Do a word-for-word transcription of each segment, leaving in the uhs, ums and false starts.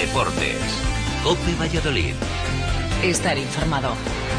Deportes. COPE Valladolid. Estar informado.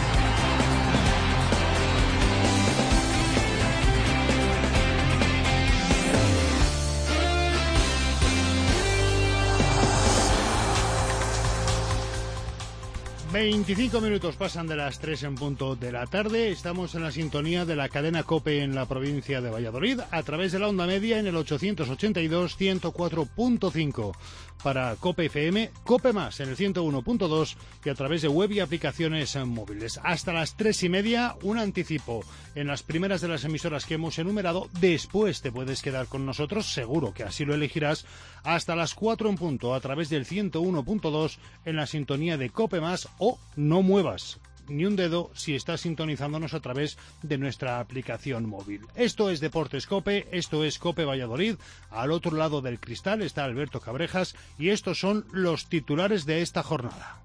veinticinco minutos pasan de las tres en punto de la tarde. Estamos en la sintonía de la cadena COPE en la provincia de Valladolid a través de la onda media en el ochocientos ochenta y dos, ciento cuatro punto cinco para COPE F M, COPE Más en el ciento uno punto dos y a través de web y aplicaciones móviles. Hasta las tres y media, un anticipo en las primeras de las emisoras que hemos enumerado. Después te puedes quedar con nosotros, seguro que así lo elegirás, hasta las cuatro en punto a través del ciento uno punto dos en la sintonía de COPE Más, o no muevas ni un dedo si estás sintonizándonos a través de nuestra aplicación móvil. Esto es Deportes COPE, esto es COPE Valladolid. Al otro lado del cristal está Alberto Cabrejas y estos son los titulares de esta jornada.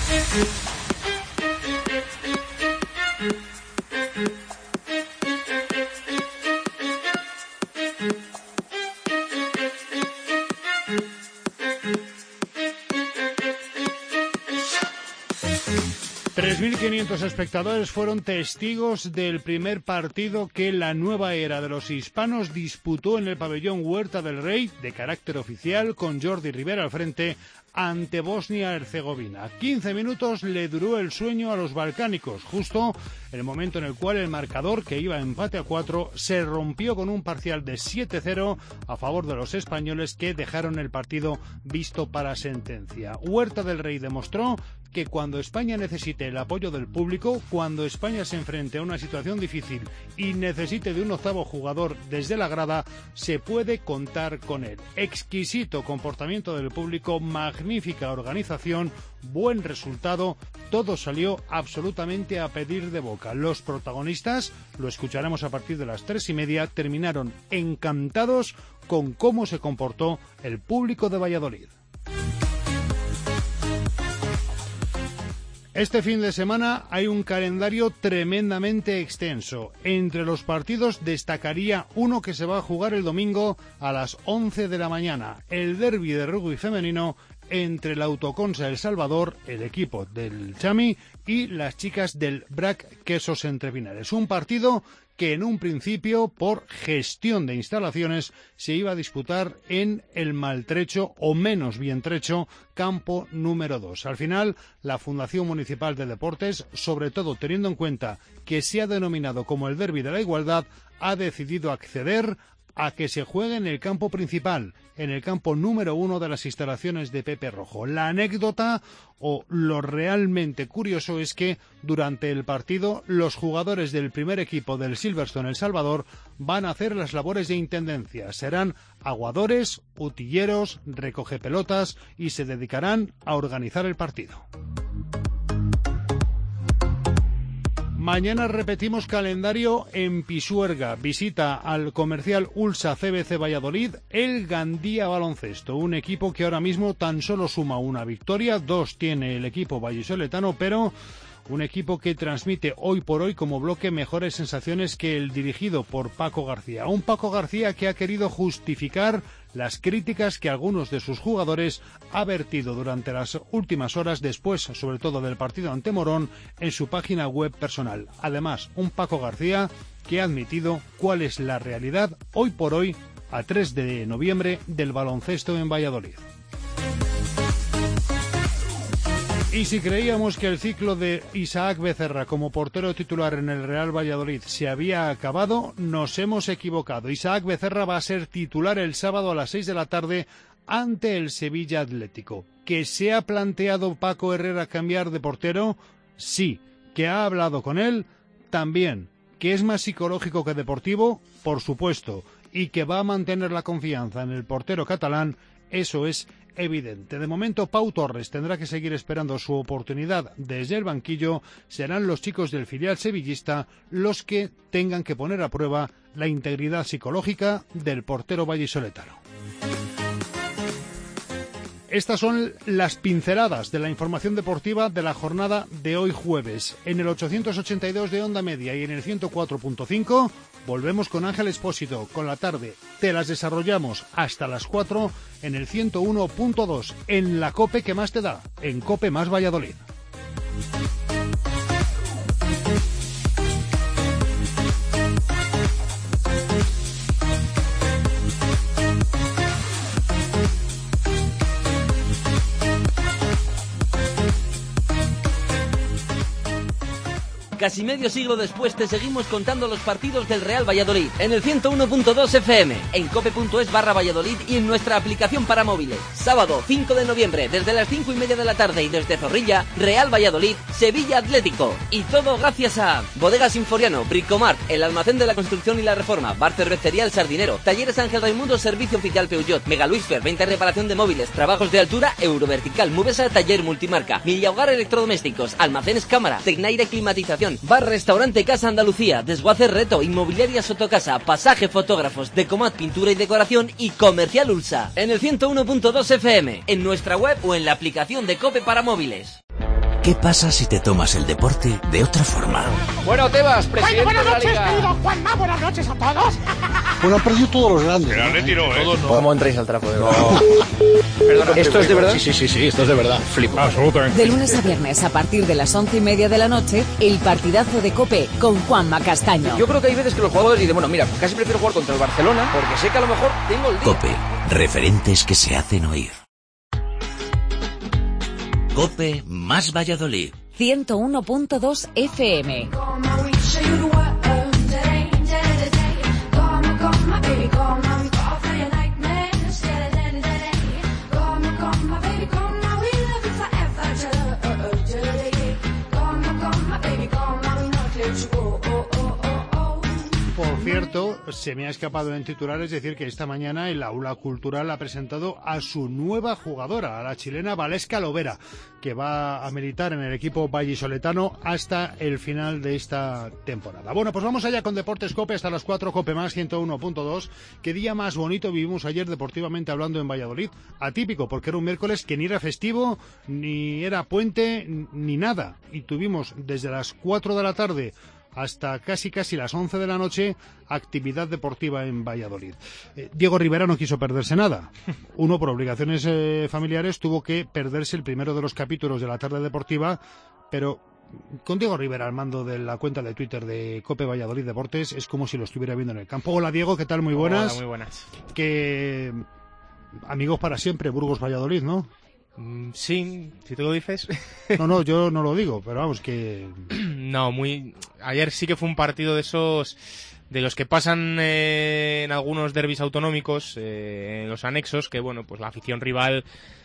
tres mil quinientos espectadores fueron testigos del primer partido que la nueva era de los hispanos disputó en el pabellón Huerta del Rey, de carácter oficial, con Jordi Rivera al frente, ante Bosnia-Herzegovina. quince minutos le duró el sueño a los balcánicos, justo el momento en el cual el marcador, que iba empate a cuatro, se rompió con un parcial de siete cero a favor de los españoles, que dejaron el partido visto para sentencia. Huerta del Rey demostró que cuando España necesite el apoyo del público, cuando España se enfrente a una situación difícil y necesite de un octavo jugador desde la grada, se puede contar con él. Exquisito comportamiento del público, magnífica organización, buen resultado, todo salió absolutamente a pedir de boca. Los protagonistas, lo escucharemos a partir de las tres y media, terminaron encantados con cómo se comportó el público de Valladolid. Este fin de semana hay un calendario tremendamente extenso. Entre los partidos destacaría uno que se va a jugar el domingo a las once de la mañana, el derbi de rugby femenino entre la Autoconsa El Salvador, el equipo del Chami, y las chicas del B R A C Quesos Entre Pinares. Un partido que en un principio, por gestión de instalaciones, se iba a disputar en el maltrecho, o menos bien trecho, campo número dos. Al final, la Fundación Municipal de Deportes, sobre todo teniendo en cuenta que se ha denominado como el Derbi de la Igualdad, ha decidido acceder a que se juegue en el campo principal, en el campo número uno de las instalaciones de Pepe Rojo. La anécdota, o lo realmente curioso, es que durante el partido los jugadores del primer equipo del Silverstone El Salvador van a hacer las labores de intendencia. Serán aguadores, utilleros, recogepelotas y se dedicarán a organizar el partido. Mañana repetimos calendario en Pisuerga. Visita al comercial Ulsa C B C Valladolid el Gandía Baloncesto, un equipo que ahora mismo tan solo suma una victoria, dos tiene el equipo vallisoletano, pero un equipo que transmite hoy por hoy como bloque mejores sensaciones que el dirigido por Paco García. Un Paco García que ha querido justificar las críticas que algunos de sus jugadores ha vertido durante las últimas horas, después sobre todo del partido ante Morón, en su página web personal. Además, un Paco García que ha admitido cuál es la realidad hoy por hoy, a tres de noviembre, del baloncesto en Valladolid. Y si creíamos que el ciclo de Isaac Becerra como portero titular en el Real Valladolid se había acabado, nos hemos equivocado. Isaac Becerra va a ser titular el sábado a las seis de la tarde ante el Sevilla Atlético. ¿Que se ha planteado Paco Herrera cambiar de portero? Sí. ¿Que ha hablado con él? También. ¿Que es más psicológico que deportivo? Por supuesto. Y que va a mantener la confianza en el portero catalán, eso es evidente. De momento, Pau Torres tendrá que seguir esperando su oportunidad desde el banquillo. Serán los chicos del filial sevillista los que tengan que poner a prueba la integridad psicológica del portero vallisoletano. Estas son las pinceladas de la información deportiva de la jornada de hoy jueves. En el ochocientos ochenta y dos de Onda Media y en el ciento cuatro punto cinco, volvemos con Ángel Expósito, con la tarde. Te las desarrollamos hasta las cuatro en el ciento uno punto dos, en la COPE que más te da, en COPE más Valladolid. Casi medio siglo después te seguimos contando los partidos del Real Valladolid en el ciento uno punto dos F M, en cope.es barra Valladolid y en nuestra aplicación para móviles. Sábado cinco de noviembre, desde las cinco y media de la tarde y desde Zorrilla, Real Valladolid, Sevilla Atlético. Y todo gracias a Bodegas Sinforiano, Bricomart, el almacén de la construcción y la reforma, Bar Cervecería El Sardinero, Talleres Ángel Raimundo, Servicio Oficial Peugeot, Mega Luisfer, venta y reparación de móviles, trabajos de altura, Eurovertical, Mubesa, Taller Multimarca, Milla Hogar Electrodomésticos, Almacenes Cámara, Tecnaire Climatización, Bar Restaurante Casa Andalucía, Desguace Reto, Inmobiliaria Sotocasa, Pasaje Fotógrafos, Decomat Pintura y Decoración y Comercial Ulsa. En el ciento uno punto dos F M, en nuestra web o en la aplicación de COPE para móviles. ¿Qué pasa si te tomas el deporte de otra forma? Bueno, Tebas, presidente bueno, buenas de la noches, Liga. querido Juanma, buenas noches a todos. Bueno, han perdido todos los grandes. Pero le tiró, ¿eh? Todos no. ¿Cómo entráis al trapo de verdad? Perdona, ¿esto es de verdad? Sí, sí, sí, sí, esto es de verdad. Flipo. Absolutamente. De lunes a viernes, a partir de las once y media de la noche, el partidazo de COPE con Juanma Castaño. Yo creo que hay veces que los jugadores dicen, bueno, mira, casi prefiero jugar contra el Barcelona porque sé que a lo mejor tengo el día. COPE, referentes que se hacen oír. COPE más Valladolid. ciento uno punto dos F M. Por cierto, se me ha escapado en titulares decir que esta mañana el Aula Cultural ha presentado a su nueva jugadora, a la chilena Valesca Lovera, que va a militar en el equipo vallisoletano hasta el final de esta temporada. Bueno, pues vamos allá con Deportes COPE hasta las cuatro, COPE más ciento uno punto dos. Qué día más bonito vivimos ayer deportivamente hablando en Valladolid. Atípico, porque era un miércoles que ni era festivo, ni era puente, ni nada. Y tuvimos desde las cuatro de la tarde hasta casi casi las once de la noche, actividad deportiva en Valladolid. Eh, Diego Rivera no quiso perderse nada. Uno, por obligaciones eh, familiares, tuvo que perderse el primero de los capítulos de la tarde deportiva, pero con Diego Rivera al mando de la cuenta de Twitter de COPE Valladolid Deportes es como si lo estuviera viendo en el campo. Hola Diego, ¿qué tal? Muy buenas. Hola, muy buenas. Que amigos para siempre, Burgos Valladolid, ¿no? Mm, sí, si tú lo dices. No, no, yo no lo digo, pero vamos, que... No, muy... Ayer sí que fue un partido de esos... de los que pasan eh, en algunos derbis autonómicos, eh, en los anexos, que bueno, pues la afición rival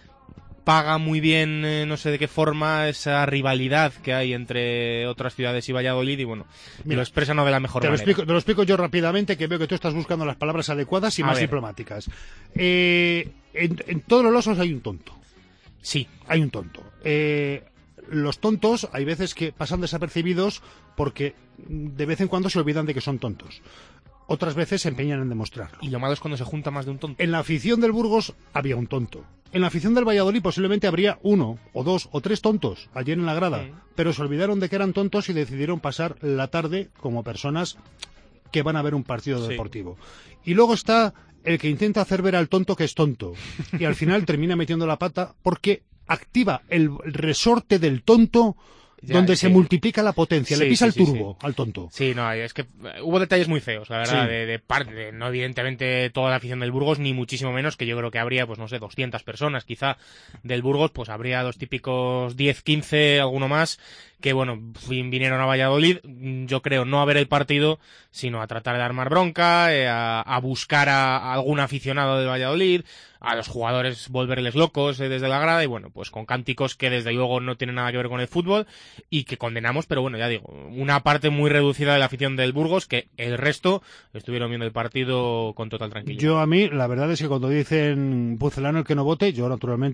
paga muy bien, eh, no sé de qué forma, esa rivalidad que hay entre otras ciudades y Valladolid, y bueno, Mira, lo expresan no de la mejor te lo manera. explico, te lo explico yo rápidamente, que veo que tú estás buscando las palabras adecuadas y A más ver. diplomáticas. Eh, en, en todos los osos hay un tonto. Sí. Hay un tonto. Eh, los tontos hay veces que pasan desapercibidos porque de vez en cuando se olvidan de que son tontos. Otras veces se empeñan en demostrarlo. Y lo malo es cuando se junta más de un tonto. En la afición del Burgos había un tonto. En la afición del Valladolid posiblemente habría uno, o dos, o tres tontos ayer en la grada. Sí. Pero se olvidaron de que eran tontos y decidieron pasar la tarde como personas que van a ver un partido Sí. deportivo. Y luego está el que intenta hacer ver al tonto que es tonto. Y al final termina metiendo la pata porque activa el resorte del tonto Ya, donde sí. se multiplica la potencia. Sí, Le pisa sí, el sí, turbo sí. al tonto. Sí, no, es que eh, hubo detalles muy feos, la verdad, Sí. de, de parte, de- no evidentemente toda la afición del Burgos, ni muchísimo menos, que yo creo que habría, pues no sé, doscientas personas quizá del Burgos, pues habría los típicos diez, quince, alguno más, que bueno, fin- vinieron a Valladolid, mm, yo creo, no a ver el partido, sino a tratar de armar bronca, eh, a, a buscar a, a algún aficionado de Valladolid, a los jugadores volverles locos eh, desde la grada, y bueno, pues con cánticos que desde luego no tienen nada que ver con el fútbol y que condenamos, pero bueno, ya digo, una parte muy reducida de la afición del Burgos, que el resto estuvieron viendo el partido con total tranquilidad. Yo a mí, la verdad es que cuando dicen Pucelano el que no vote, yo naturalmente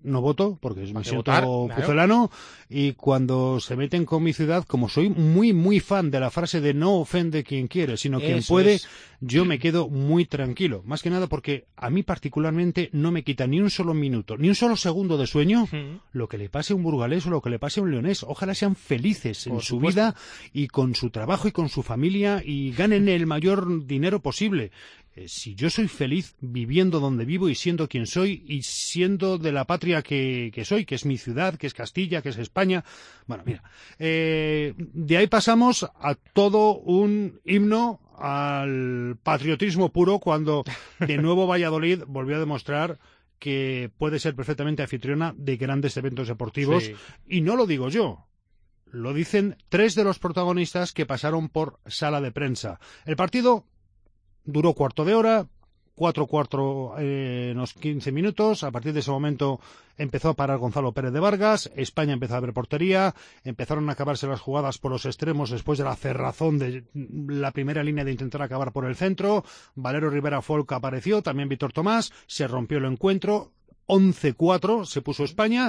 no voto, porque me siento votar, pucelano, claro. Y cuando se meten con mi ciudad, como soy muy, muy fan de la frase de no ofende quien quiere, sino quien Eso puede, es. Yo me quedo muy tranquilo. Más que nada porque a mí particularmente no me quita ni un solo minuto, ni un solo segundo de sueño uh-huh. lo que le pase a un burgalés o lo que le pase a un leonés. Ojalá sean felices en Por su supuesto. vida y con su trabajo y con su familia y ganen el mayor dinero posible. Eh, si yo soy feliz viviendo donde vivo y siendo quien soy y siendo de la patria que, que soy, que es mi ciudad, que es Castilla, que es España. Bueno, mira, eh, de ahí pasamos a todo un himno al patriotismo puro cuando de nuevo Valladolid volvió a demostrar que puede ser perfectamente anfitriona de grandes eventos deportivos. Sí. Y no lo digo yo. Lo dicen tres de los protagonistas que pasaron por sala de prensa. El partido duró cuarto de hora, cuatro cuatro eh, unos quince minutos. A partir de ese momento empezó a parar Gonzalo Pérez de Vargas, España empezó a ver portería, empezaron a acabarse las jugadas por los extremos después de la cerrazón de la primera línea de intentar acabar por el centro. Valero Rivera Folk apareció, también Víctor Tomás, se rompió el encuentro, once cuatro se puso España.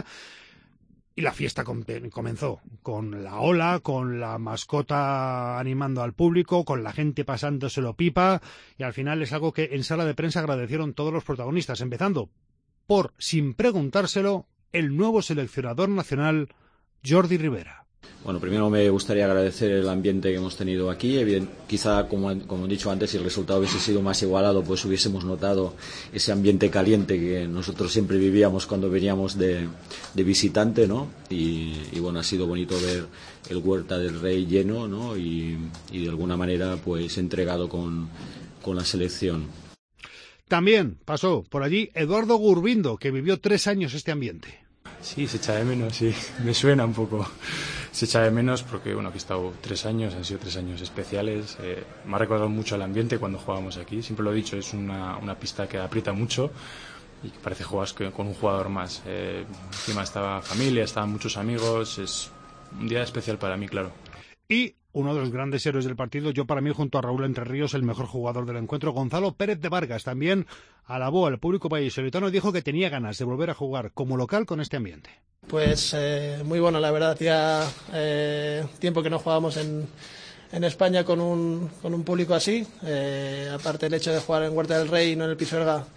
Y la fiesta comenzó, con la ola, con la mascota animando al público, con la gente pasándoselo pipa, y al final es algo que en sala de prensa agradecieron todos los protagonistas, empezando por, sin preguntárselo, el nuevo seleccionador nacional, Jordi Rivera. Bueno, primero me gustaría agradecer el ambiente que hemos tenido aquí. Evident, quizá, como, como he dicho antes, si el resultado hubiese sido más igualado, pues hubiésemos notado ese ambiente caliente que nosotros siempre vivíamos cuando veníamos de, de visitante, ¿no? Y, y bueno, ha sido bonito ver el Huerta del Rey lleno, ¿no? Y, y de alguna manera, pues entregado con, con la selección. También pasó por allí Eduardo Gurbindo, que vivió tres años este ambiente. Sí, se echa de menos, sí, me suena un poco. Se echa de menos porque, bueno, aquí he estado tres años, han sido tres años especiales. Eh, me ha recordado mucho el ambiente cuando jugábamos aquí. Siempre lo he dicho, es una, una pista que aprieta mucho y que parece jugar con un jugador más. Eh, encima estaba familia, estaban muchos amigos. Es un día especial para mí, claro. Y uno de los grandes héroes del partido, yo para mí junto a Raúl Entre Ríos, el mejor jugador del encuentro, Gonzalo Pérez de Vargas, también alabó al público vallisoletano y dijo que tenía ganas de volver a jugar como local con este ambiente. Pues eh, muy bueno, la verdad, hacía eh, tiempo que no jugábamos en, en España con un, con un público así, eh, aparte el hecho de jugar en Huerta del Rey y no en el Pisuerga,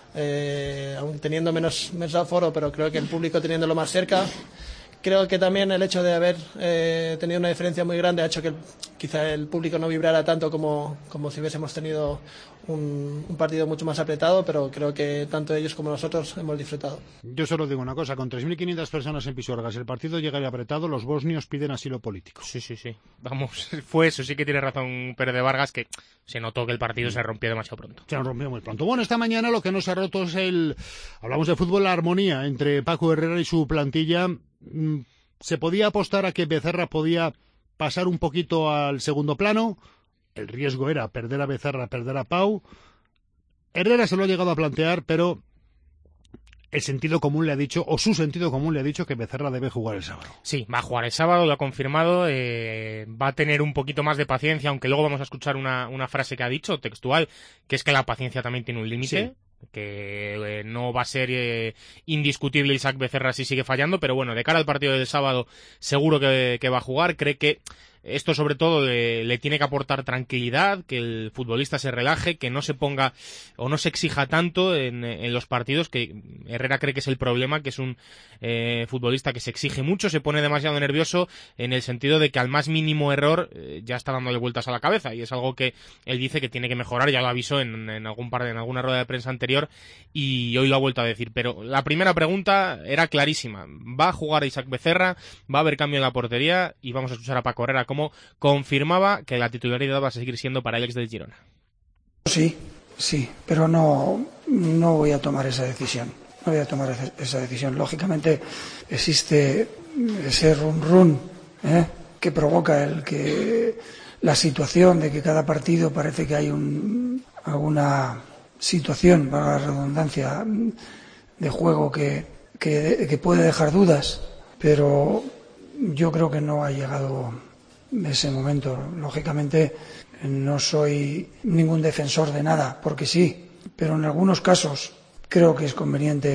eh, aún teniendo menos, menos aforo, pero creo que el público teniéndolo más cerca. Creo que también el hecho de haber eh, tenido una diferencia muy grande ha hecho que el, quizá el público no vibrara tanto como, como si hubiésemos tenido un, un partido mucho más apretado, pero creo que tanto ellos como nosotros hemos disfrutado. Yo solo digo una cosa, con tres mil quinientas personas en Pisuerga, si el partido llega apretado, los bosnios piden asilo político. Sí, sí, sí. Vamos, fue eso, sí que tiene razón Pérez de Vargas, que se notó que el partido se rompió demasiado pronto. Se rompió muy pronto. Bueno, esta mañana lo que no se ha roto es el... Hablamos de fútbol, la armonía entre Paco Herrera y su plantilla. Se podía apostar a que Becerra podía pasar un poquito al segundo plano. El riesgo era perder a Becerra, perder a Pau. Herrera se lo ha llegado a plantear, pero el sentido común le ha dicho, o su sentido común le ha dicho, que Becerra debe jugar el sábado. Sí, va a jugar el sábado, lo ha confirmado, eh, va a tener un poquito más de paciencia, aunque luego vamos a escuchar una, una frase que ha dicho, textual, que es que la paciencia también tiene un límite. Sí. Que eh, no va a ser eh, indiscutible Isaac Becerra si sigue fallando, pero bueno, de cara al partido del sábado seguro que, que va a jugar. Cree que esto sobre todo le, le tiene que aportar tranquilidad, que el futbolista se relaje, que no se ponga o no se exija tanto en, en los partidos, que Herrera cree que es el problema, que es un eh, futbolista que se exige mucho, se pone demasiado nervioso en el sentido de que al más mínimo error eh, ya está dándole vueltas a la cabeza, y es algo que él dice que tiene que mejorar, ya lo avisó en, en algún par de, en alguna rueda de prensa anterior y hoy lo ha vuelto a decir. Pero la primera pregunta era clarísima, va a jugar Isaac Becerra, va a haber cambio en la portería y vamos a escuchar a Paco Herrera como confirmaba que la titularidad va a seguir siendo para el ex del Girona. Sí, sí, pero no, no voy a tomar esa decisión. No voy a tomar esa decisión. Lógicamente existe ese run run ¿eh? que provoca el que la situación de que cada partido parece que hay un, alguna situación, para la redundancia, de juego que, que, que puede dejar dudas, pero yo creo que no ha llegado ese momento. Lógicamente no soy ningún defensor de nada, porque sí, pero en algunos casos creo que es conveniente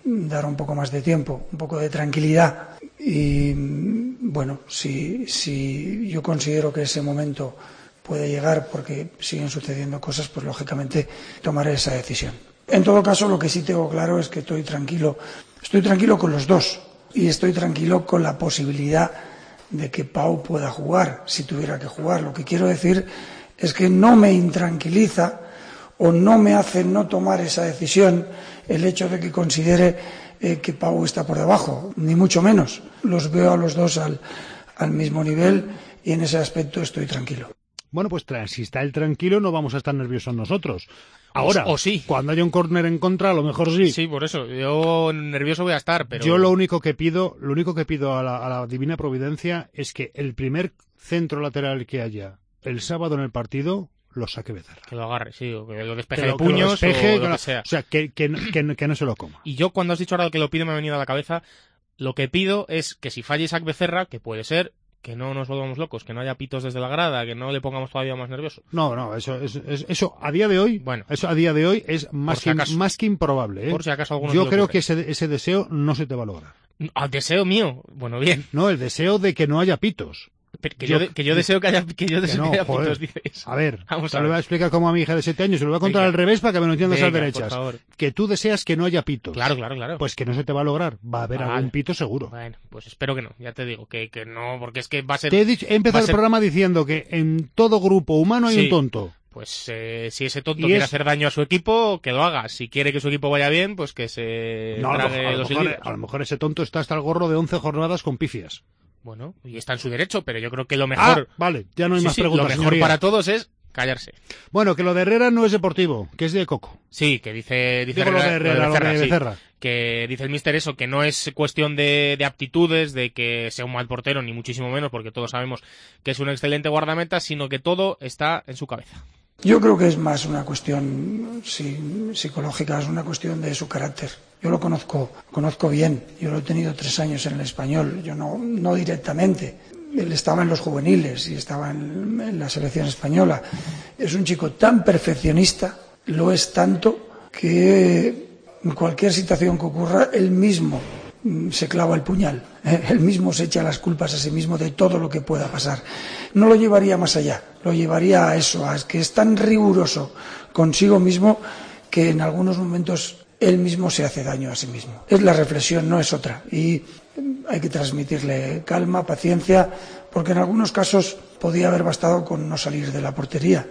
dar un poco más de tiempo, un poco de tranquilidad. Y bueno, si, si yo considero que ese momento puede llegar porque siguen sucediendo cosas, pues lógicamente tomaré esa decisión. En todo caso, lo que sí tengo claro es que estoy tranquilo, estoy tranquilo con los dos y estoy tranquilo con la posibilidad de que Pau pueda jugar, si tuviera que jugar. Lo que quiero decir es que no me intranquiliza o no me hace no tomar esa decisión el hecho de que considere eh, que Pau está por debajo, ni mucho menos. Los veo a los dos al, al mismo nivel y en ese aspecto estoy tranquilo. Bueno, pues si está él tranquilo no vamos a estar nerviosos nosotros. Ahora, o, o sí. Cuando haya un córner en contra, a lo mejor sí. Sí, por eso. Yo nervioso voy a estar, pero... Yo lo único que pido, lo único que pido a la, a la Divina Providencia es que el primer centro lateral que haya el sábado en el partido lo saque Becerra. Que lo agarre, sí, o que lo despeje que de lo, puños que lo despeje, o lo que sea. O sea, que, que, que, que no se lo coma. Y yo cuando has dicho ahora que lo pido me ha venido a la cabeza, lo que pido es que si falle Isaac Becerra, que puede ser, que no nos volvamos locos, que no haya pitos desde la grada, que no le pongamos todavía más nervioso. No, no, eso, eso, eso a día de hoy, bueno, eso a día de hoy es más, si que, acaso, más que improbable. ¿eh? Por si acaso alguno Yo creo que ese, ese deseo no se te va a lograr. ¿Al deseo mío? Bueno, bien. No, el deseo de que no haya pitos. Pero que, yo, yo, que yo deseo que haya, que yo deseo que, no, que haya pitos, dices. A ver, vamos te a lo voy a explicar como a mi hija de siete años, se lo voy a contar Venga. al revés para que me lo entiendas a las derechas. Que tú deseas que no haya pitos. Claro, claro, claro. Pues que no se te va a lograr, va a haber vale. algún pito seguro. Bueno, pues espero que no, ya te digo, que, que no, porque es que va a ser... Te he, dicho, he empezado ser... el programa diciendo que en todo grupo humano hay sí. un tonto. Pues eh, si ese tonto quiere es... hacer daño a su equipo, que lo haga. Si quiere que su equipo vaya bien, pues que se no, trague a lo, los mejor, a lo mejor ese tonto está hasta el gorro de once jornadas con pifias. Bueno, y está en su derecho, pero yo creo que lo mejor... Ah, vale, ya no hay sí, más sí, preguntas, Lo mejor señoría. para todos es callarse. Bueno, que lo de Herrera no es deportivo, que es de Coco. Sí, que dice... dice Digo Herrera, lo de Herrera, lo de Becerra, lo de Becerra. Sí, que dice el míster eso, que no es cuestión de, de aptitudes, de que sea un mal portero, ni muchísimo menos, porque todos sabemos que es un excelente guardameta, sino que todo está en su cabeza. Yo creo que es más una cuestión sí, psicológica, es una cuestión de su carácter. Yo lo conozco, conozco bien, yo lo he tenido tres años en el Español, yo no, no directamente. Él estaba en los juveniles y estaba en, en la selección española. Es un chico tan perfeccionista, lo es tanto, que en cualquier situación que ocurra, él mismo se clava el puñal, ¿eh? Él mismo se echa las culpas a sí mismo de todo lo que pueda pasar. No lo llevaría más allá, lo llevaría a eso, a que es tan riguroso consigo mismo que en algunos momentos él mismo se hace daño a sí mismo. Es la reflexión, no es otra. Y hay que transmitirle calma, paciencia, porque en algunos casos podía haber bastado con no salir de la portería.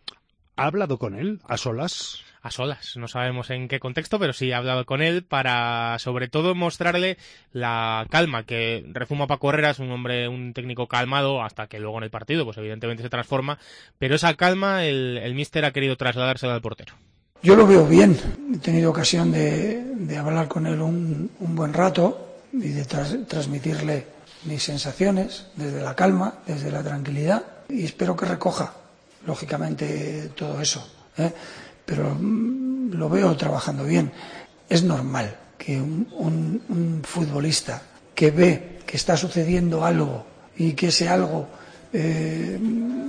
¿Ha hablado con él a solas? A solas, no sabemos en qué contexto, pero sí ha hablado con él para, sobre todo, mostrarle la calma que rezuma Paco Herrera. Es un hombre, un técnico calmado, hasta que luego en el partido, pues evidentemente se transforma, pero esa calma el, el míster ha querido trasladársela al portero. Yo lo veo bien, he tenido ocasión de, de hablar con él un, un buen rato y de tras, transmitirle mis sensaciones desde la calma, desde la tranquilidad, y espero que recoja, lógicamente, todo eso, ¿eh? Pero mmm, lo veo trabajando bien. Es normal que un, un, un futbolista que ve que está sucediendo algo y que ese algo eh,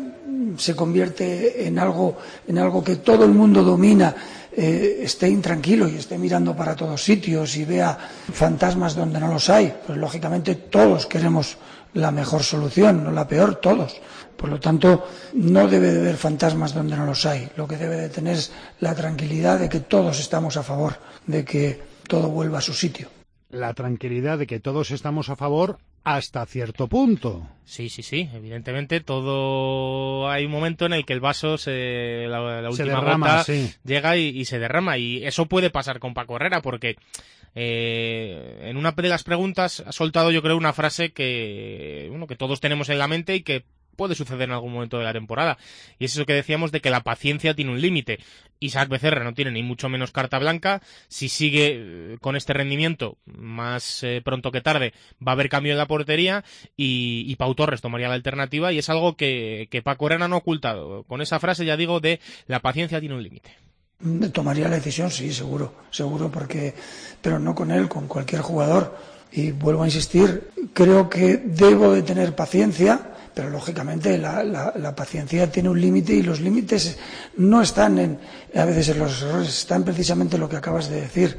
se convierte en algo, en algo que todo el mundo domina, eh, esté intranquilo y esté mirando para todos sitios y vea fantasmas donde no los hay. Pues lógicamente todos queremos la mejor solución, no la peor, todos. Por lo tanto, no debe de haber fantasmas donde no los hay. Lo que debe de tener es la tranquilidad de que todos estamos a favor de que todo vuelva a su sitio. La tranquilidad de que todos estamos a favor hasta cierto punto. Sí, sí, sí. Evidentemente, todo hay un momento en el que el vaso, se, la, la última derrama, gota, sí. llega y, y se derrama. Y eso puede pasar con Paco Herrera, porque eh, en una de las preguntas ha soltado, yo creo, una frase que, bueno, que todos tenemos en la mente y que puede suceder en algún momento de la temporada, y es eso que decíamos de que la paciencia tiene un límite. Isaac Becerra no tiene ni mucho menos carta blanca. Si sigue con este rendimiento, más eh, pronto que tarde va a haber cambio en la portería, y, y Pau Torres tomaría la alternativa, y es algo que, que Paco Herrera no ha ocultado. Con esa frase, ya digo, de la paciencia tiene un límite. Tomaría la decisión, sí, seguro, seguro, porque, pero no con él, con cualquier jugador. Y vuelvo a insistir, creo que debo de tener paciencia, pero lógicamente la, la, la paciencia tiene un límite, y los límites no están en, a veces en los errores, están precisamente en lo que acabas de decir,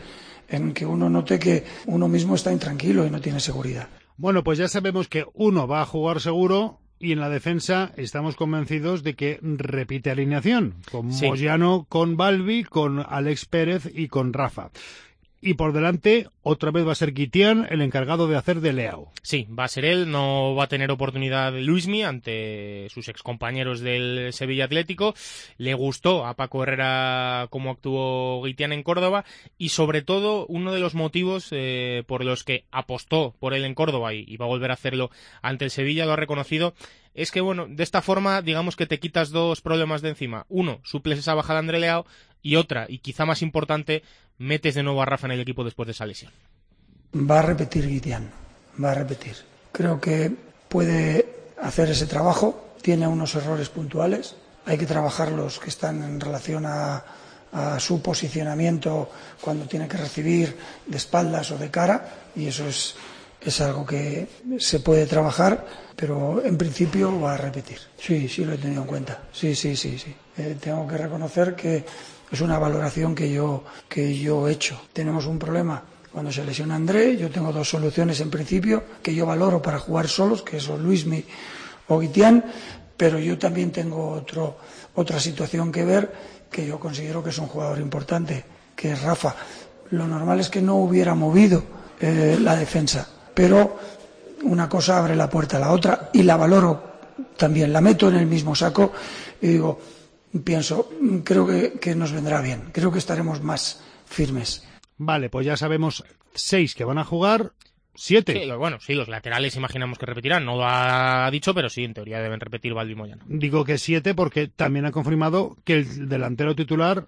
en que uno note que uno mismo está intranquilo y no tiene seguridad. Bueno, pues ya sabemos que uno va a jugar seguro y en la defensa estamos convencidos de que repite alineación, con sí. Moyano, con Balbi, con Alex Pérez y con Rafa. Y por delante, otra vez va a ser Guitián el encargado de hacer de Leao. Sí, va a ser él, no va a tener oportunidad Luismi ante sus excompañeros del Sevilla Atlético. Le gustó a Paco Herrera cómo actuó Guitián en Córdoba y sobre todo uno de los motivos eh, por los que apostó por él en Córdoba y, y va a volver a hacerlo ante el Sevilla, lo ha reconocido, es que bueno, de esta forma digamos que te quitas dos problemas de encima. Uno, suples esa baja de André Leao y otra, y quizá más importante, metes de nuevo a Rafa en el equipo después de esa lesión. Va a repetir Guitián, va a repetir. Creo que puede hacer ese trabajo, tiene unos errores puntuales, hay que trabajar los que están en relación a, a su posicionamiento cuando tiene que recibir de espaldas o de cara, y eso es, es algo que se puede trabajar, pero en principio va a repetir. Sí, sí lo he tenido en cuenta, sí, sí, sí, sí. Eh, tengo que reconocer que es una valoración que yo, que yo he hecho. Tenemos un problema cuando se lesiona André, yo tengo dos soluciones en principio que yo valoro para jugar solos, que son Luismi o Guitián, pero yo también tengo otro, otra situación que ver, que yo considero que es un jugador importante, que es Rafa. Lo normal es que no hubiera movido eh, la defensa, pero una cosa abre la puerta a la otra y la valoro también, la meto en el mismo saco y digo, pienso, creo que, que nos vendrá bien, creo que estaremos más firmes. Vale, pues ya sabemos seis que van a jugar, siete. Sí, bueno, sí, los laterales imaginamos que repetirán, no lo ha dicho, pero sí, en teoría deben repetir Balbi y Moyano. Digo que siete porque también ha confirmado que el delantero titular,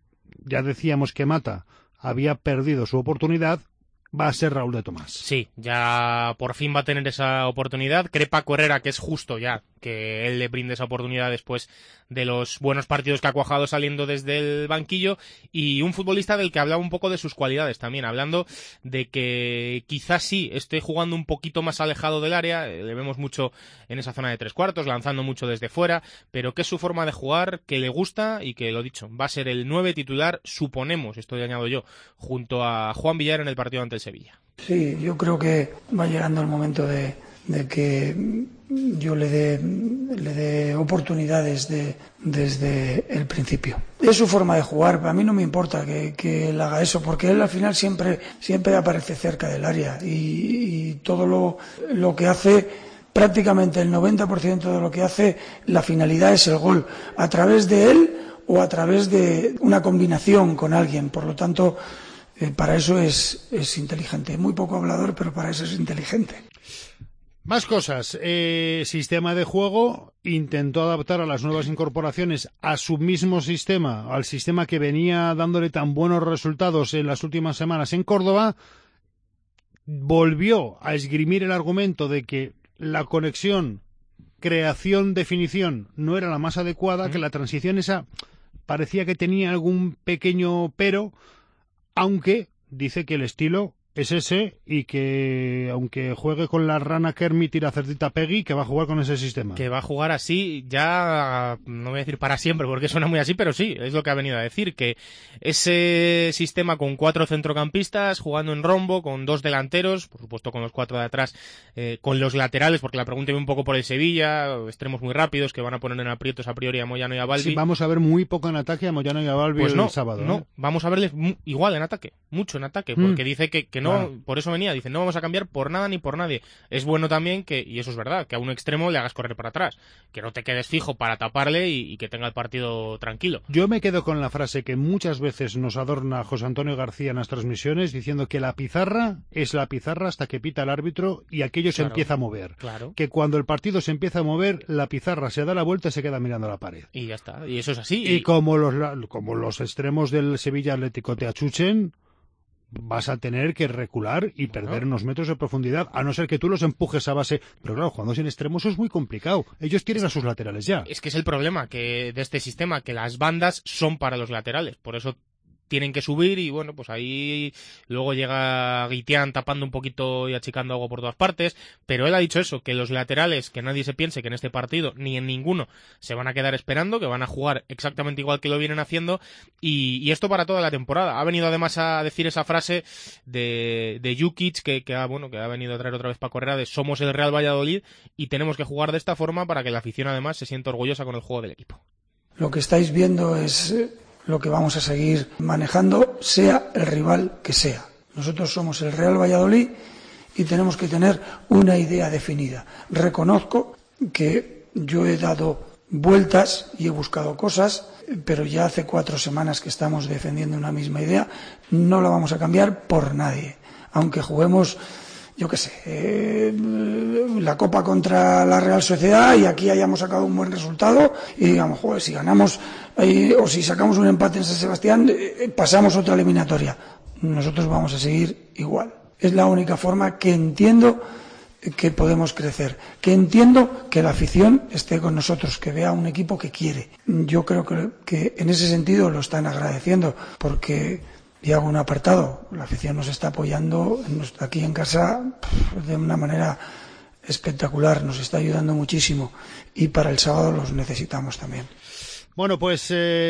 ya decíamos que Mata había perdido su oportunidad, va a ser Raúl de Tomás. Sí, ya por fin va a tener esa oportunidad. Cree Paco Herrera que es justo ya que él le brinde esa oportunidad después de los buenos partidos que ha cuajado saliendo desde el banquillo, y un futbolista del que hablaba un poco de sus cualidades también, hablando de que quizás sí esté jugando un poquito más alejado del área, le vemos mucho en esa zona de tres cuartos, lanzando mucho desde fuera, pero que es su forma de jugar, que le gusta y que, lo dicho, va a ser el nueve titular, suponemos, esto le añado yo, junto a Juan Villar en el partido ante el Sevilla. Sí, yo creo que va llegando el momento de, de que yo le dé le dé oportunidades de, desde el principio. Es su forma de jugar, a mí no me importa que, que él haga eso, porque él al final siempre, siempre aparece cerca del área y, y todo lo, lo que hace, prácticamente el noventa por ciento de lo que hace, la finalidad es el gol, a través de él o a través de una combinación con alguien, por lo tanto, eh, para eso es, es inteligente, muy poco hablador, pero para eso es inteligente. Más cosas. Eh, sistema de juego. Intentó adaptar a las nuevas incorporaciones a su mismo sistema, al sistema que venía dándole tan buenos resultados en las últimas semanas en Córdoba. Volvió a esgrimir el argumento de que la conexión, creación, definición no era la más adecuada, mm. que la transición esa parecía que tenía algún pequeño pero, aunque dice que el estilo es ese y que aunque juegue con la rana Kermit y la cerdita Peggy, que va a jugar con ese sistema. Que va a jugar así ya, no voy a decir para siempre porque suena muy así, pero sí, es lo que ha venido a decir, que ese sistema con cuatro centrocampistas jugando en rombo, con dos delanteros, por supuesto con los cuatro de atrás, eh, con los laterales, porque la pregunta iba un poco por el Sevilla, extremos muy rápidos que van a poner en aprietos a priori a Moyano y a Balbi. Sí, vamos a ver muy poco en ataque a Moyano y a Balbi pues no, el sábado. No, ¿eh? vamos a verles igual en ataque, mucho en ataque, porque mm. dice que, que no, claro. Por eso venía, dice, no vamos a cambiar por nada ni por nadie. Es bueno también que, y eso es verdad, que a un extremo le hagas correr para atrás, que no te quedes fijo para taparle y, y que tenga el partido tranquilo. Yo me quedo con la frase que muchas veces nos adorna José Antonio García en las transmisiones, diciendo que la pizarra es la pizarra hasta que pita el árbitro y aquello se claro, empieza a mover. Claro. Que cuando el partido se empieza a mover, la pizarra se da la vuelta y se queda mirando a la pared. Y ya está, y eso es así. Y, y... como los como los extremos del Sevilla Atlético te achuchen, vas a tener que recular y perder unos metros de profundidad, a no ser que tú los empujes a base. Pero claro, cuando es en extremos es muy complicado. Ellos tienen a sus laterales ya. Es que es el problema que de este sistema, que las bandas son para los laterales. Por eso tienen que subir y bueno, pues ahí luego llega Guitián tapando un poquito y achicando algo por todas partes, pero él ha dicho eso, que los laterales, que nadie se piense que en este partido ni en ninguno se van a quedar esperando, que van a jugar exactamente igual que lo vienen haciendo y, y esto para toda la temporada. Ha venido además a decir esa frase de, de Jukic que, que, ha, bueno, que ha venido a traer otra vez Paco Herrera de somos el Real Valladolid y tenemos que jugar de esta forma para que la afición además se sienta orgullosa con el juego del equipo. Lo que estáis viendo es lo que vamos a seguir manejando, sea el rival que sea. Nosotros somos el Real Valladolid y tenemos que tener una idea definida. Reconozco que yo he dado vueltas y he buscado cosas, pero ya hace cuatro semanas que estamos defendiendo una misma idea. No la vamos a cambiar por nadie. Aunque juguemos, yo qué sé, eh, la Copa contra la Real Sociedad y aquí hayamos sacado un buen resultado y digamos, joder, si ganamos eh, o si sacamos un empate en San Sebastián, eh, pasamos otra eliminatoria. Nosotros vamos a seguir igual. Es la única forma que entiendo que podemos crecer, que entiendo que la afición esté con nosotros, que vea un equipo que quiere. Yo creo que, que en ese sentido lo están agradeciendo porque... Y hago un apartado, la afición nos está apoyando aquí en casa de una manera espectacular, nos está ayudando muchísimo y para el sábado los necesitamos también. Bueno, pues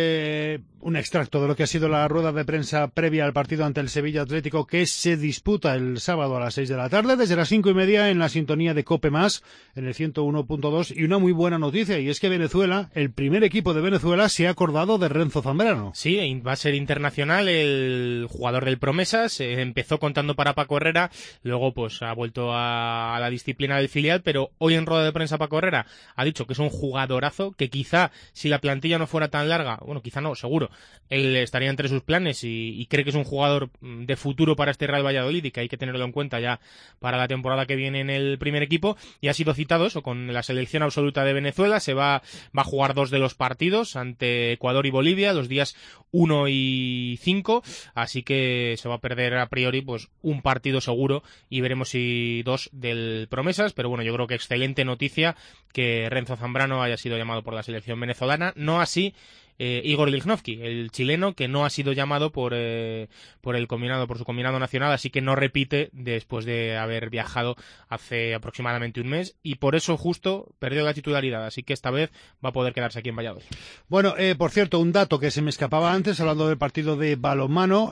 eh, un extracto de lo que ha sido la rueda de prensa previa al partido ante el Sevilla Atlético que se disputa el sábado a las seis de la tarde, desde las cinco y media en la sintonía de COPE Más, en el ciento uno punto dos, y una muy buena noticia, y es que Venezuela, el primer equipo de Venezuela, se ha acordado de Renzo Zambrano. Sí, va a ser internacional el jugador del Promesas, eh, empezó contando para Paco Herrera, luego pues ha vuelto a, a la disciplina del filial, pero hoy en rueda de prensa Paco Herrera ha dicho que es un jugadorazo, que quizá si la plantilla no fuera tan larga, bueno, quizá no, seguro, él estaría entre sus planes y, y cree que es un jugador de futuro para este Real Valladolid y que hay que tenerlo en cuenta ya para la temporada que viene en el primer equipo, y ha sido citado eso con la selección absoluta de Venezuela. Se va, va a jugar dos de los partidos ante Ecuador y Bolivia los días uno y cinco, así que se va a perder a priori pues un partido seguro y veremos si dos del Promesas, pero bueno, yo creo que excelente noticia que Renzo Zambrano haya sido llamado por la selección venezolana, no así Eh, Igor Lichnowsky, el chileno, que no ha sido llamado por eh, por el combinado, por su combinado nacional, así que no repite después de haber viajado hace aproximadamente un mes y por eso justo perdió la titularidad, así que esta vez va a poder quedarse aquí en Valladolid. Bueno, eh, por cierto, un dato que se me escapaba antes, hablando del partido de balonmano,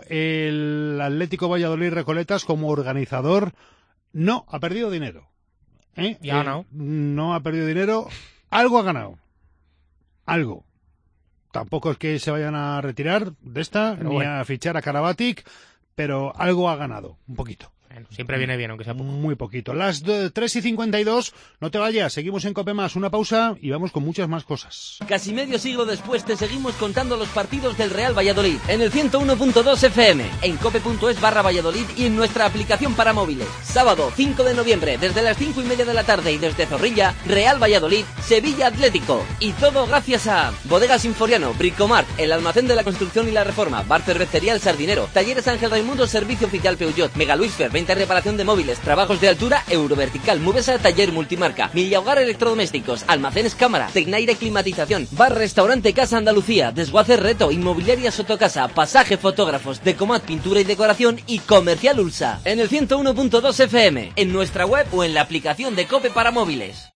el Atlético Valladolid Recoletas como organizador no ha perdido dinero. ¿Eh? Y ha ganado. Eh, no ha perdido dinero, algo ha ganado. Algo. Tampoco es que se vayan a retirar de esta, pero ni bueno. a fichar a Karabatic, pero algo ha ganado, un poquito. Bueno, siempre viene bien, aunque sea poco. Muy poquito. Las tres y cincuenta y dos, no te vayas, seguimos en COPE Más, una pausa y vamos con muchas más cosas. Casi medio siglo después te seguimos contando los partidos del Real Valladolid en el ciento uno punto dos F M, en cope.es barra Valladolid y en nuestra aplicación para móviles. Sábado cinco de noviembre, desde las cinco y media de la tarde y desde Zorrilla, Real Valladolid, Sevilla Atlético. Y todo gracias a Bodegas Sinforiano, Bricomart, el almacén de la construcción y la reforma, Bar Cervecería El Sardinero, Talleres Ángel Raimundo, Servicio Oficial Peugeot, Mega Luisfer, venta y reparación de móviles, trabajos de altura, Eurovertical, Mubesa, Taller Multimarca, Millahogar Electrodomésticos, Almacenes Cámara, Tecnaire Climatización, Bar Restaurante Casa Andalucía, Desguace Reto, Inmobiliaria Sotocasa, Pasaje Fotógrafos, Decomat Pintura y Decoración y Comercial Ulsa. En el ciento uno punto dos F M, en nuestra web o en la aplicación de COPE para móviles.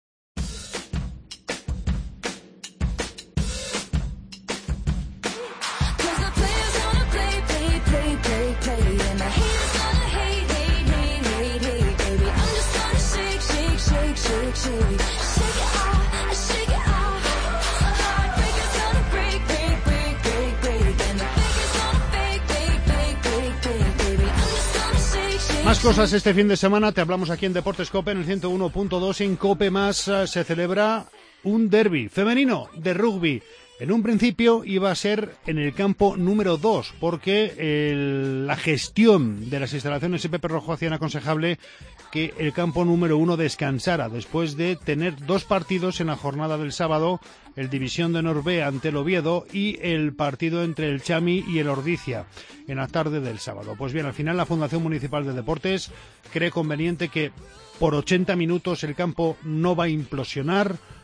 Más cosas este fin de semana, te hablamos aquí en Deportes COPE en el ciento uno punto dos. En COPE Más se celebra un derbi femenino de rugby. En un principio iba a ser en el campo número dos, porque el, la gestión de las instalaciones Pepe Rojo hacían aconsejable que el campo número uno descansara después de tener dos partidos en la jornada del sábado, el División de Norbe ante el Oviedo y el partido entre el Chami y el Ordizia en la tarde del sábado. Pues bien, al final la Fundación Municipal de Deportes cree conveniente que por ochenta minutos el campo no va a implosionar,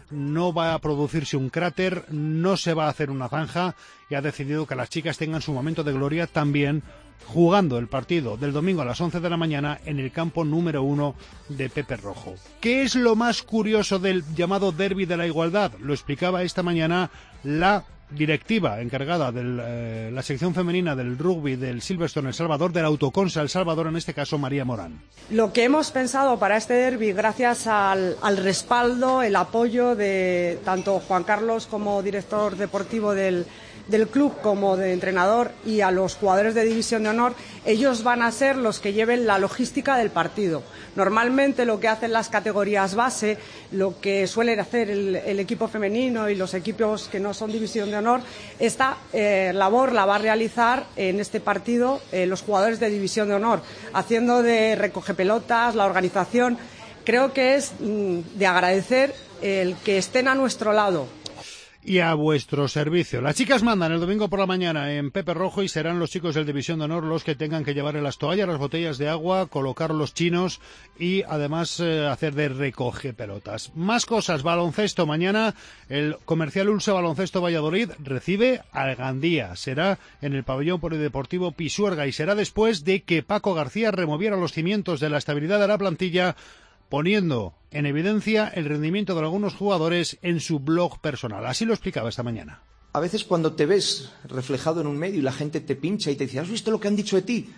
no va a producirse un cráter, no se va a hacer una zanja y ha decidido que las chicas tengan su momento de gloria también jugando el partido del domingo a las once de la mañana en el campo número uno de Pepe Rojo. ¿Qué es lo más curioso del llamado Derbi de la Igualdad? Lo explicaba esta mañana la directiva encargada de eh, la sección femenina del rugby del Silverstone El Salvador, del Autoconsa El Salvador, en este caso María Morán. Lo que hemos pensado para este derbi, gracias al, al respaldo, el apoyo de tanto Juan Carlos como director deportivo del del club como de entrenador y a los jugadores de División de Honor, ellos van a ser los que lleven la logística del partido. Normalmente lo que hacen las categorías base, lo que suelen hacer el, el equipo femenino y los equipos que no son División de Honor, esta eh, labor la va a realizar en este partido eh, los jugadores de División de Honor, haciendo de recogepelotas, la organización. Creo que es mm, de agradecer el que estén a nuestro lado. Y a vuestro servicio. Las chicas mandan el domingo por la mañana en Pepe Rojo y serán los chicos del División de Honor los que tengan que llevar las toallas, las botellas de agua, colocar los chinos y además eh, hacer de recoge pelotas. Más cosas, baloncesto. Mañana el Comercial Ulsa Baloncesto Valladolid recibe al Gandía. Será en el pabellón polideportivo Pisuerga y será después de que Paco García removiera los cimientos de la estabilidad de la plantilla, poniendo en evidencia el rendimiento de algunos jugadores en su blog personal. Así lo explicaba esta mañana. A veces cuando te ves reflejado en un medio y la gente te pincha y te dice, ¿has visto lo que han dicho de ti?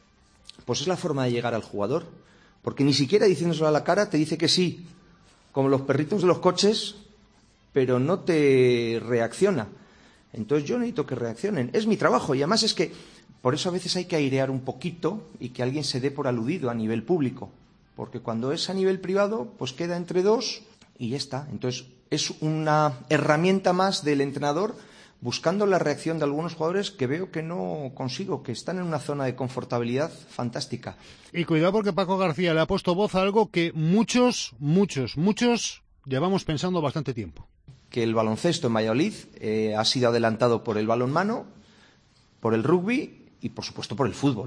Pues es la forma de llegar al jugador. Porque ni siquiera diciéndoselo a la cara te dice que sí, como los perritos de los coches, pero no te reacciona. Entonces yo necesito que reaccionen. Es mi trabajo y además es que por eso a veces hay que airear un poquito y que alguien se dé por aludido a nivel público. Porque cuando es a nivel privado, pues queda entre dos y ya está. Entonces, es una herramienta más del entrenador buscando la reacción de algunos jugadores que veo que no consigo, que están en una zona de confortabilidad fantástica. Y cuidado porque Paco García le ha puesto voz a algo que muchos, muchos, muchos llevamos pensando bastante tiempo. Que el baloncesto en Valladolid eh, ha sido adelantado por el balonmano, por el rugby y, por supuesto, por el fútbol.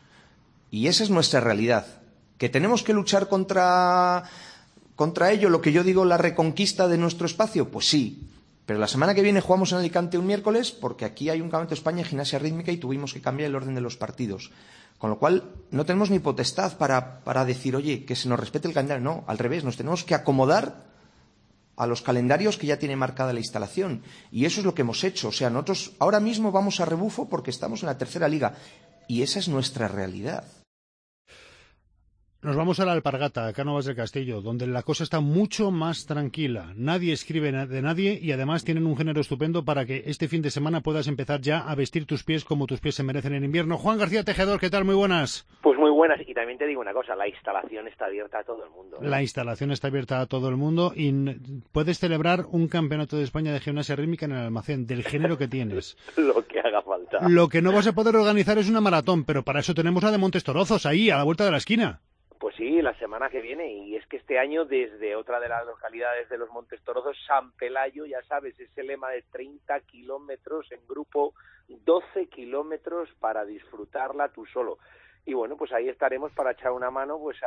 Y esa es nuestra realidad. ¿Que tenemos que luchar contra, contra ello, lo que yo digo, la reconquista de nuestro espacio? Pues sí, pero la semana que viene jugamos en Alicante un miércoles porque aquí hay un campeonato de España de gimnasia rítmica y tuvimos que cambiar el orden de los partidos. Con lo cual, no tenemos ni potestad para, para decir, oye, que se nos respete el calendario. No, al revés, nos tenemos que acomodar a los calendarios que ya tiene marcada la instalación. Y eso es lo que hemos hecho. O sea, nosotros ahora mismo vamos a rebufo porque estamos en la tercera liga. Y esa es nuestra realidad. Nos vamos a la Alpargata, a Cánovas del Castillo, donde la cosa está mucho más tranquila. Nadie escribe de nadie y además tienen un género estupendo para que este fin de semana puedas empezar ya a vestir tus pies como tus pies se merecen en invierno. Juan García Tejedor, ¿qué tal? Muy buenas. Pues muy buenas. Y también te digo una cosa, la instalación está abierta a todo el mundo, ¿eh? La instalación está abierta a todo el mundo y puedes celebrar un campeonato de España de gimnasia rítmica en el almacén, del género que tienes. Lo que haga falta. Lo que no vas a poder organizar es una maratón, pero para eso tenemos la de Montes Torozos, ahí, a la vuelta de la esquina. Pues sí, la semana que viene, y es que este año desde otra de las localidades de los Montes Torozos, San Pelayo, ya sabes, ese lema de treinta kilómetros en grupo, doce kilómetros para disfrutarla tú solo. Y bueno, pues ahí estaremos para echar una mano pues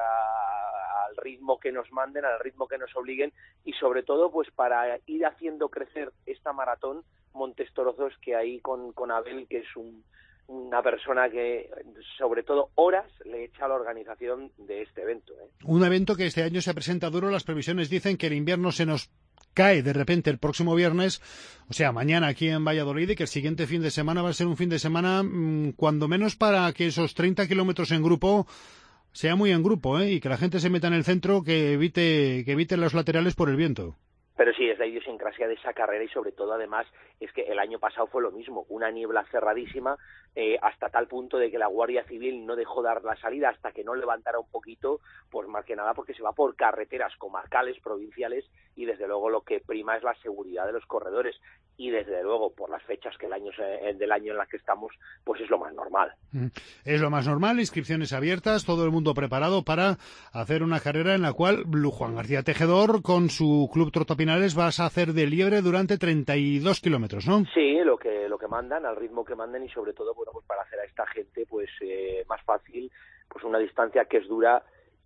a, al ritmo que nos manden, al ritmo que nos obliguen y sobre todo pues para ir haciendo crecer esta maratón Montes Torozos que hay con, con Abel, que es un una persona que, sobre todo, horas le echa a la organización de este evento, ¿eh? Un evento que este año se presenta duro. Las previsiones dicen que el invierno se nos cae de repente el próximo viernes, o sea, mañana aquí en Valladolid, y que el siguiente fin de semana va a ser un fin de semana, mmm, cuando menos para que esos treinta kilómetros en grupo sea muy en grupo, ¿eh? Y que la gente se meta en el centro, que evite, que evite los laterales por el viento. Pero sí, es la idiosincrasia de esa carrera y sobre todo además es que el año pasado fue lo mismo, una niebla cerradísima eh, hasta tal punto de que la Guardia Civil no dejó dar la salida hasta que no levantara un poquito, pues más que nada porque se va por carreteras comarcales, provinciales y desde luego lo que prima es la seguridad de los corredores y desde luego por las fechas que el año eh, del año en las que estamos, pues es lo más normal. Es lo más normal, inscripciones abiertas, todo el mundo preparado para hacer una carrera en la cual Juan García Tejedor con su club Trotopinales vas a hacer de liebre durante treinta y dos kilómetros, ¿no? Sí, lo que lo que mandan, al ritmo que mandan y sobre todo bueno pues para hacer a esta gente pues eh, más fácil pues una distancia que es dura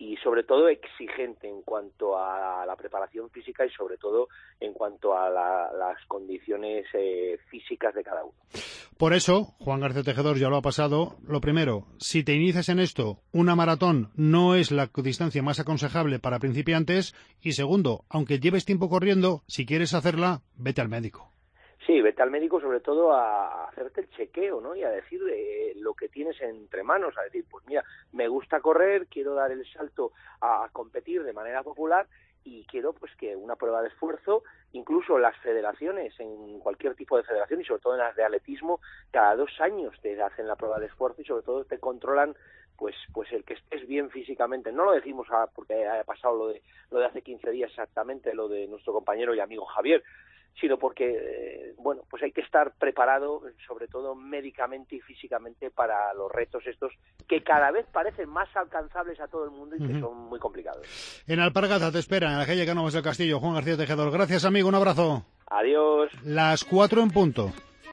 y sobre todo exigente en cuanto a la preparación física y sobre todo en cuanto a la, las condiciones eh, físicas de cada uno. Por eso, Juan García Tejedor ya lo ha pasado. Lo primero, si te inicias en esto, una maratón no es la distancia más aconsejable para principiantes. Y segundo, aunque lleves tiempo corriendo, si quieres hacerla, vete al médico. Sí, vete al médico sobre todo a hacerte el chequeo, ¿no? Y a decir eh, lo que tienes entre manos, a decir, pues mira, me gusta correr, quiero dar el salto a, a competir de manera popular y quiero pues que una prueba de esfuerzo, incluso las federaciones, en cualquier tipo de federación y sobre todo en las de atletismo, cada dos años te hacen la prueba de esfuerzo y sobre todo te controlan pues pues el que estés bien físicamente. No lo decimos a, porque haya pasado lo de lo de hace quince días exactamente, lo de nuestro compañero y amigo Javier, sino porque, eh, bueno, pues hay que estar preparado, sobre todo médicamente y físicamente, para los retos estos que cada vez parecen más alcanzables a todo el mundo y que uh-huh. son muy complicados. En Alpargata te espera, en la calle Cánovas del Castillo, Juan García Tejedor. Gracias, amigo, un abrazo. Adiós. Las cuatro en punto.